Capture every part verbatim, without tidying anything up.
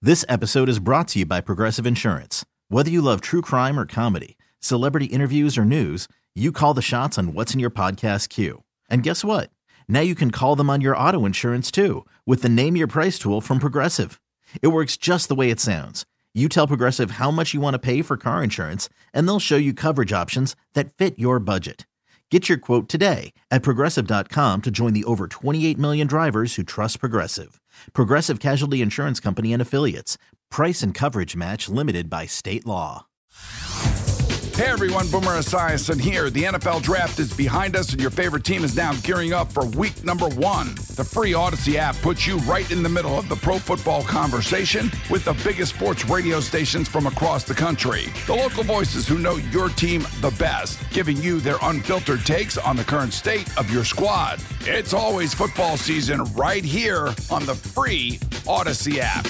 This episode is brought to you by Progressive Insurance. Whether you love true crime or comedy, celebrity interviews or news, you call the shots on what's in your podcast queue. And guess what? Now you can call them on your auto insurance too with the Name Your Price tool from Progressive. It works just the way it sounds. You tell Progressive how much you want to pay for car insurance, and they'll show you coverage options that fit your budget. Get your quote today at Progressive dot com to join the over twenty-eight million drivers who trust Progressive. Progressive Casualty Insurance Company and Affiliates. Price and coverage match limited by state law. Hey everyone, Boomer Esiason here. The N F L Draft is behind us and your favorite team is now gearing up for week number one. The free Odyssey app puts you right in the middle of the pro football conversation with the biggest sports radio stations from across the country. The local voices who know your team the best, giving you their unfiltered takes on the current state of your squad. It's always football season right here on the free Odyssey app.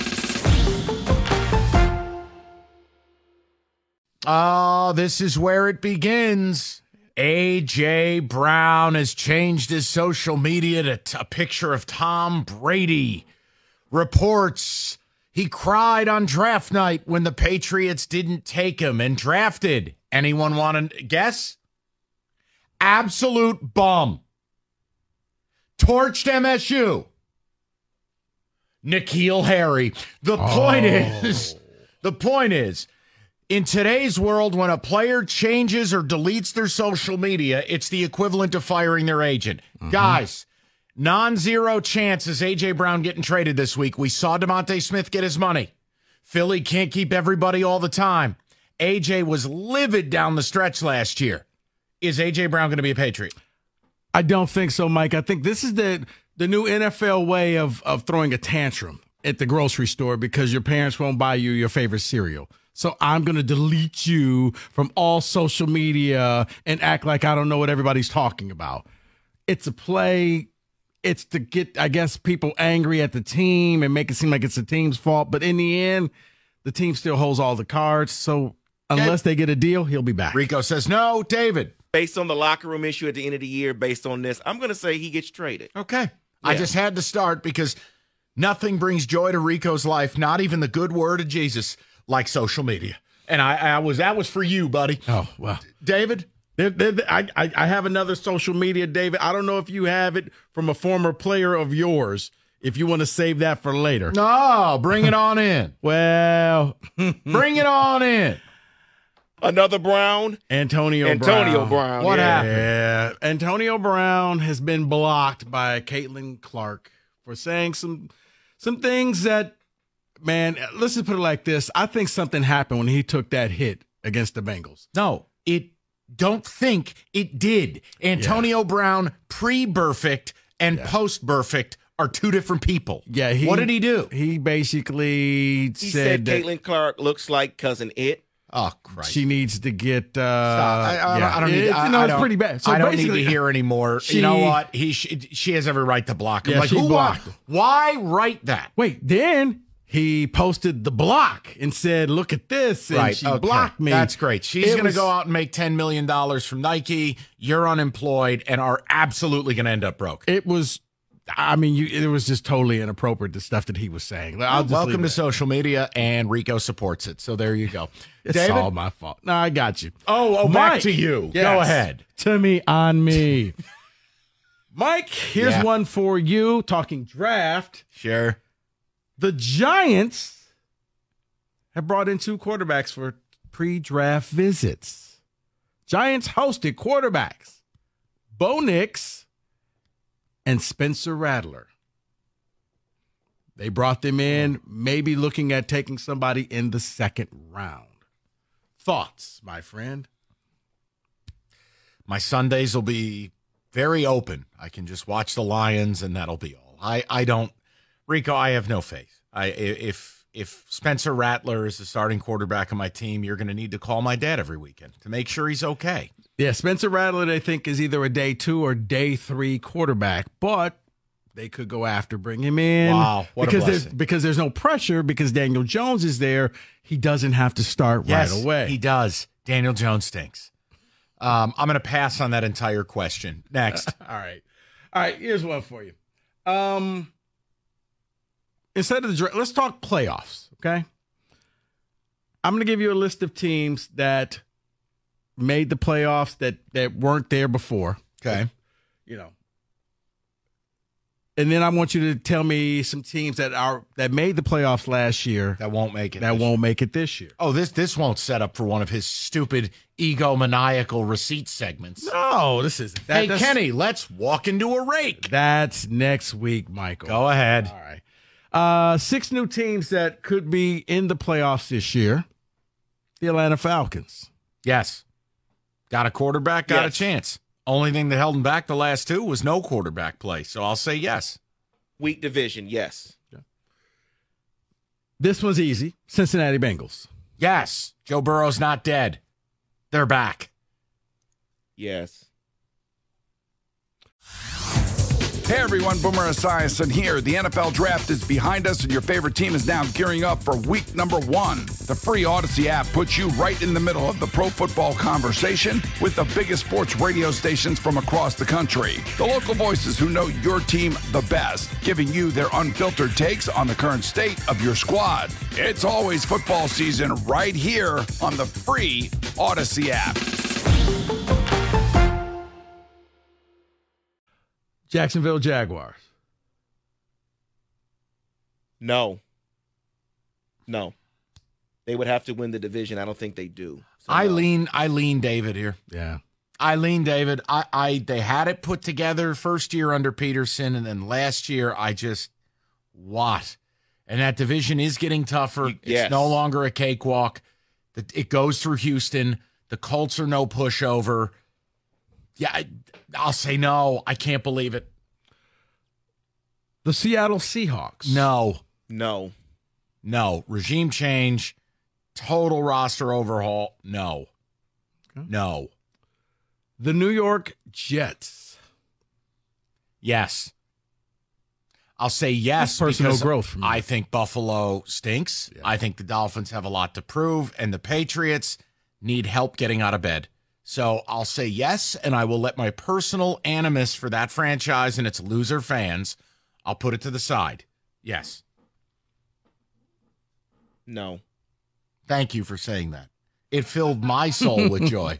Oh, this is where it begins. A J. Brown has changed his social media to t- a picture of Tom Brady. Reports he cried on draft night when the Patriots didn't take him and drafted. Anyone want to guess? Absolute bum. Torched M S U. N'Keal Harry. The Oh. point is, the point is, in today's world, when a player changes or deletes their social media, it's the equivalent of firing their agent. Mm-hmm. Guys, non-zero chance is A J. Brown getting traded this week. We saw DeVonta Smith get his money. Philly can't keep everybody all the time. A J was livid down the stretch last year. Is A J. Brown going to be a Patriot? I don't think so, Mike. I think this is the the new N F L way of of throwing a tantrum at the grocery store because your parents won't buy you your favorite cereal. So I'm going to delete you from all social media and act like I don't know what everybody's talking about. It's a play. It's to get, I guess, people angry at the team and make it seem like it's the team's fault. But in the end, the team still holds all the cards. So unless they get a deal, he'll be back. Rico says no. David? Based on the locker room issue at the end of the year, based on this, I'm going to say he gets traded. Okay. Yeah. I just had to start because nothing brings joy to Rico's life, not even the good word of Jesus, like social media. And I, I was that was for you, buddy. Oh, well. David? There, there, I, I, I have another social media, David. I don't know if you have it from a former player of yours, if you want to save that for later. No, bring it on in. Well, bring it on in. Another Brown? Antonio, Antonio Brown. Brown. What yeah. happened? Yeah, Antonio Brown has been blocked by Caitlin Clark for saying some some things that, man, let's just put it like this. I think something happened when he took that hit against the Bengals. No, it don't think it did. Antonio yeah. Brown, pre-perfect and yeah. post-perfect are two different people. Yeah, he, what did he do? He basically he said, said that Caitlin Clark looks like Cousin It. Oh, Christ. She needs to get. Uh, I, I, yeah. I don't need. It, I, no, I it's don't, pretty bad. So I don't need to basically, hear anymore. She, you know what? He she, she has every right to block him. Yeah, like she who blocked wa- him. Why write that? Wait, then he posted the block and said, "Look at this," and right, she okay. blocked me. That's great. She's going to was, go out and make ten million dollars from Nike. You're unemployed and are absolutely going to end up broke. It was. I mean, you, it was just totally inappropriate, the stuff that he was saying. I'll just Welcome to it. social media, and Rico supports it. So there you go. It's David? all my fault. No, I got you. Oh, oh, Mike, back to you. Yes. Go ahead. To me, on me. Mike, here's Yeah. one for you. Talking draft. Sure. The Giants have brought in two quarterbacks for pre-draft visits. Giants hosted quarterbacks Bo Nix and Spencer Rattler. They brought them in, maybe looking at taking somebody in the second round. Thoughts, my friend? My Sundays will be very open. I can just watch the Lions, and that'll be all. I, I don't, Rico, I have no faith. I if if Spencer Rattler is the starting quarterback of my team, you're going to need to call my dad every weekend to make sure he's okay. Yeah, Spencer Rattler, they think, is either a day two or day three quarterback, but they could go after, bring him in. Wow, what because a there's blessing. because there's no pressure because Daniel Jones is there. He doesn't have to start Yes, right away. he does. Daniel Jones stinks. Um, I'm going to pass on that entire question. Next. All right. All right, here's one for you. Um, instead of the draft, let's talk playoffs, okay? I'm going to give you a list of teams that made the playoffs that, that weren't there before. Okay. You know. And then I want you to tell me some teams that are that made the playoffs last year That won't make it. that this won't year. make it this year. Oh, this this won't set up for one of his stupid egomaniacal receipt segments. No, this isn't. That, hey, that's, Kenny, let's walk into a rake. That's next week, Michael. Go ahead. All right. Uh, six new teams that could be in the playoffs this year. The Atlanta Falcons. Yes. Got a quarterback, got Yes. a chance. Only thing that held him back the last two was no quarterback play. So I'll say yes. Weak division, yes. This one's easy. Cincinnati Bengals. Yes. Joe Burrow's not dead. They're back. Yes. Hey everyone, Boomer Esiason here. The N F L Draft is behind us and your favorite team is now gearing up for week number one. The free Odyssey app puts you right in the middle of the pro football conversation with the biggest sports radio stations from across the country. The local voices who know your team the best, giving you their unfiltered takes on the current state of your squad. It's always football season right here on the free Odyssey app. Jacksonville Jaguars. No. No. They would have to win the division. I don't think they do. So I no. lean, I lean David here. Yeah. I lean David. I, I they had it put together first year under Peterson, and then last year I just what? And that division is getting tougher. You- It's yes. no longer a cakewalk. The- It goes through Houston. The Colts are no pushover. Yeah, I, I'll say no. I can't believe it. The Seattle Seahawks. No, No. no. Regime change, total roster overhaul. No, no. The New York Jets. Yes. I'll say yes. That's personal because growth for me. I think Buffalo stinks. Yeah. I think the Dolphins have a lot to prove, and the Patriots need help getting out of bed. So I'll say yes, and I will let my personal animus for that franchise and its loser fans, I'll put it to the side. Yes. No. Thank you for saying that. It filled my soul with joy.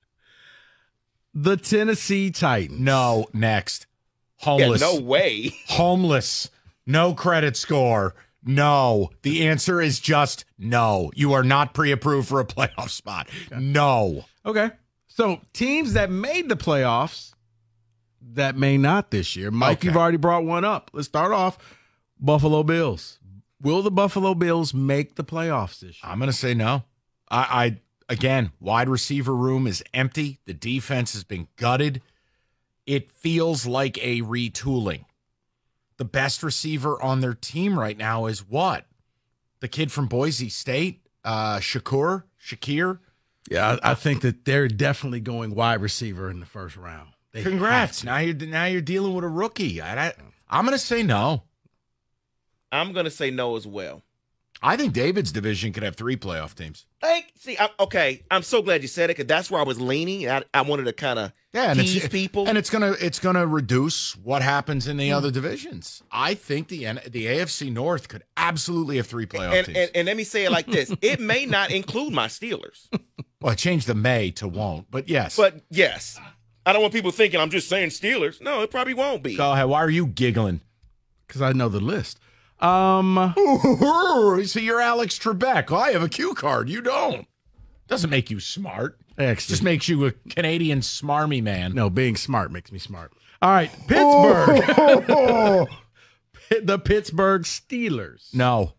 The Tennessee Titans. No, next. Yeah, Homeless. no way. Homeless. No credit score. No. The answer is just no. You are not pre-approved for a playoff spot. No. Okay. So teams that made the playoffs that may not this year. Mike, Okay. you've already brought one up. Let's start off. Buffalo Bills. Will the Buffalo Bills make the playoffs this year? I'm going to say no. I, I again, wide receiver room is empty. The defense has been gutted. It feels like a retooling. The best receiver on their team right now is what? The kid from Boise State, uh, Shakur, Shakir. Yeah, I, I think that they're definitely going wide receiver in the first round. They Congrats. have to. Now you're now you're dealing with a rookie. I, I, I'm going to say no. I'm going to say no as well. I think David's division could have three playoff teams. Like, see, I, okay, I'm so glad you said it because that's where I was leaning. I, I wanted to kind of Yeah, and tease it's, people. and it's gonna it's gonna reduce what happens in the other divisions. I think the N- the A F C North could absolutely have three playoff and, teams. and, and let me say it like this. It may not include my Steelers. well, I changed the may to won't, but yes. But yes, I don't want people thinking I'm just saying Steelers. No, it probably won't be. go ahead. Why are you giggling? Because I know the list. Um, So you're Alex Trebek. I have a Q card. You don't. Doesn't make you smart. Actually, Just makes you a Canadian smarmy man. no, being smart makes me smart. All right, Pittsburgh. The Pittsburgh Steelers. No,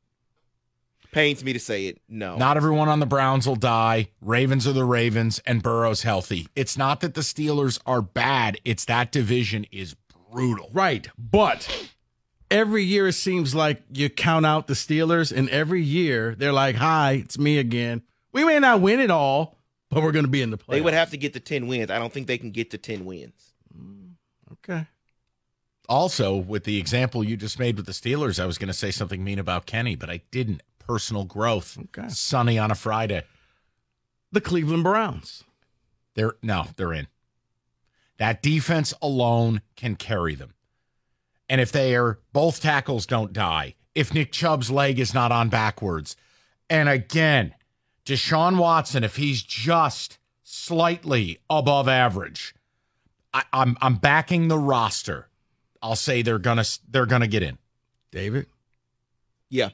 Pains me to say it. No. not everyone on the Browns will die. Ravens are the Ravens, and Burrow's healthy. It's not that the Steelers are bad. It's that division is brutal. Right, but every year it seems like you count out the Steelers, and every year they're like, "Hi, it's me again. We may not win it all, but we're going to be in the playoffs." They would have to get to ten wins. I don't think they can get to ten wins. Okay. Also, with the example you just made with the Steelers, I was going to say something mean about Kenny, but I didn't. Personal growth. Okay. Sunny on a Friday. The Cleveland Browns. They're no, they're in. That defense alone can carry them. And if they are both tackles don't die, if Nick Chubb's leg is not on backwards. And again, Deshaun Watson, if he's just slightly above average, I, I'm I'm backing the roster. I'll say they're gonna they're gonna get in. David? Yeah.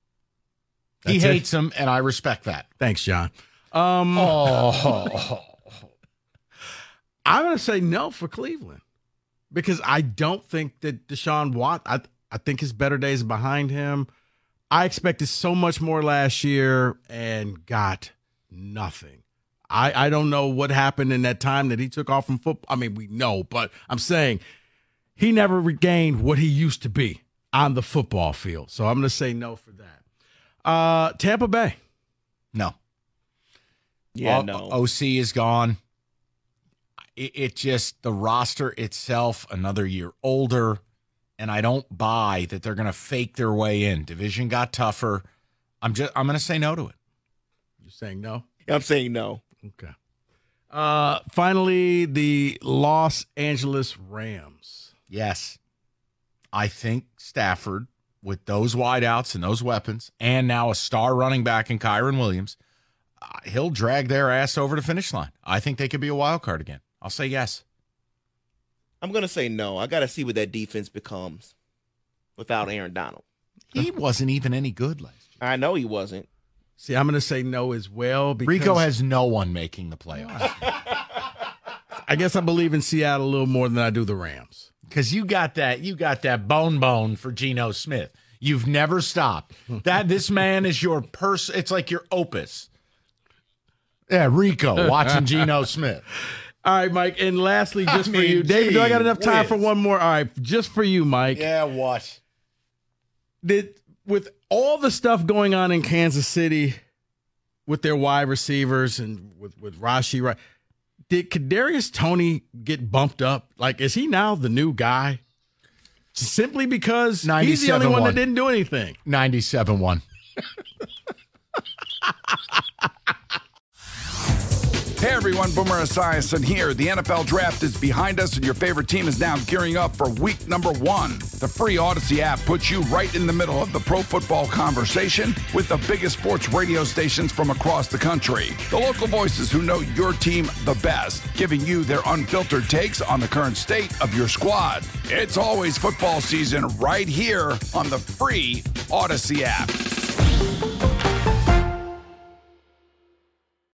He That's it? hates him, and I respect that. Thanks, John. Um, Oh, I'm going to say no for Cleveland because I don't think that Deshaun Watson, I, I think his better days are behind him. I expected so much more last year and got nothing. I, I don't know what happened in that time that he took off from football. I mean, we know, but I'm saying he never regained what he used to be on the football field. So I'm going to say no for that. Uh, Tampa Bay. no. Yeah, O- no. O C is gone. It, it just, the roster itself, another year older, and I don't buy that they're going to fake their way in. Division got tougher. I'm just, I'm going to say no to it. You're saying no? I'm saying no. Okay. Uh, finally, the Los Angeles Rams. Yes. I think Stafford, with those wideouts and those weapons, and now a star running back in Kyron Williams, uh, he'll drag their ass over the finish line. I think they could be a wild card again. I'll say yes. I'm going to say no. I got to see what that defense becomes without Aaron Donald. He wasn't even any good last year. I know he wasn't. See, I'm going to say no as well. Because Rico has no one making the playoffs. I guess I believe in Seattle a little more than I do the Rams. Because you got that, you got that bone bone for Geno Smith. You've never stopped. That this man is your person. It's like your opus. Yeah, Rico watching Geno Smith. All right, Mike. And lastly, just I for mean, you, David, do I got gee enough time whiz. for one more? All right, just for you, Mike. Yeah, what? Did with all the stuff going on in Kansas City with their wide receivers and with with Rashi, right? Did Kadarius Toney get bumped up? Like, is he now the new guy? Simply because he's the only one that ninety-seven one. didn't do anything. ninety-seven one. Hey everyone, Boomer Esiason here. The N F L Draft is behind us and your favorite team is now gearing up for week number one. The free Odyssey app puts you right in the middle of the pro football conversation with the biggest sports radio stations from across the country. The local voices who know your team the best, giving you their unfiltered takes on the current state of your squad. It's always football season right here on the free Odyssey app.